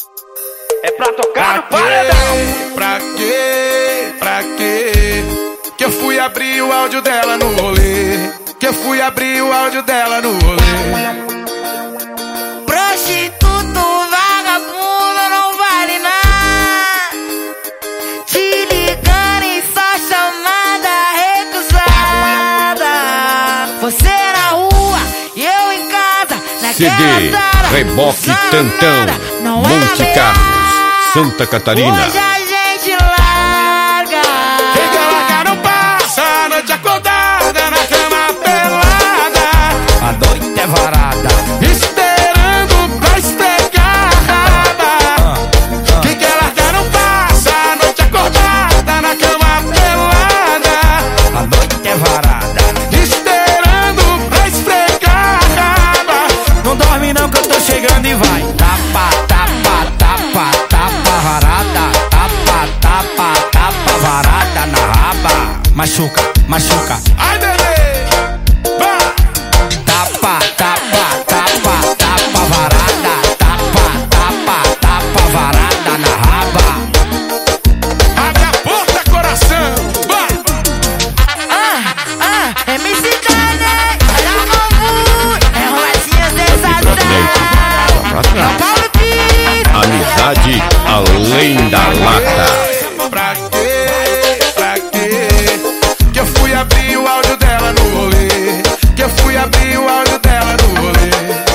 É pra tocar no paredão. Pra quê? Que eu fui abrir o áudio dela no rolê. Que eu fui abrir o áudio dela no rolê. Prostituto, vagabundo, não vale nada. Te ligando e só chamada recusada. Você na rua e eu em casa. CD, Reboque Tantão, Monte Carlos, Santa Catarina. Hoje a gente larga. Quem quer largar não passa a noite acordada na cama pelada. A noite é varada, esperando pra esfregar a raba. Quem quer largar não passa a noite acordada na cama pelada. a noite é varada. Esperando pra esfregar a raba. Não dorme não que eu tô chegando e vai. Tapa, tapa, tapa, tapa varada. Tapa, tapa, tapa varada na raba. Machuca, machuca. Ai, bebê, vai. Tapa, tapa, tapa, tapa varada. Tapa, tapa, tapa varada na raba. Abre a porta, coração, vai. MC Dane, olha como é Rosinha sensação. É o Paulo Pires. Amizade além da lata. Pra quê? Que eu fui abrir o áudio dela no rolê. Que eu fui abrir o áudio dela no rolê.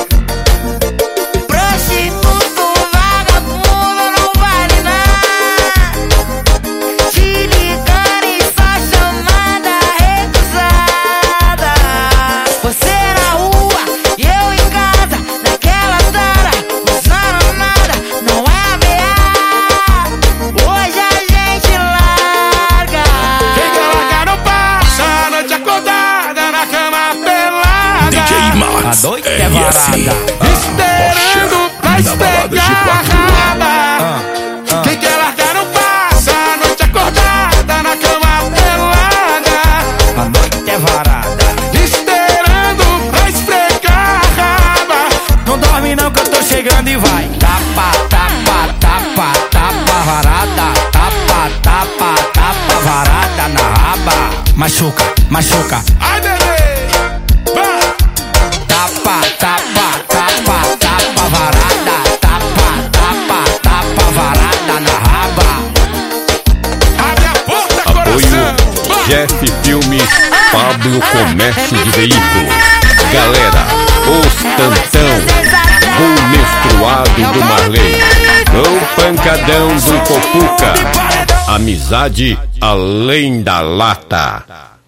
Prostituto, vagabundo, não vale nada. Te ligando e só chamada recusada. Você na rua e eu em casa, naquela sala, usando nada, não é ameaça. Hoje a gente larga. Quem quer largar não passa a noite acordada na cama pelada. A noite é varada. Esperando pra esfregar a raba. Quem quer largar não passa a noite acordada na cama pelada. A noite é varada. Esperando pra esfregar a raba. Não dorme não que eu tô chegando e vai. Tapa, tapa, tapa, tapa varada. Tapa, tapa, tapa varada na raba. Machuca, machuca. Ai, bebê, vai. Tapa, tapa, tapa, tapa varada. Tapa, tapa, tapa varada na raba. Abre a porta, Apoio coração, vai. Jeff Filmes, Pablo Comércio de Veículos. Galera, os Tantão, o menstruado do Marley, o pancadão do Copuca. Amizade além da lata.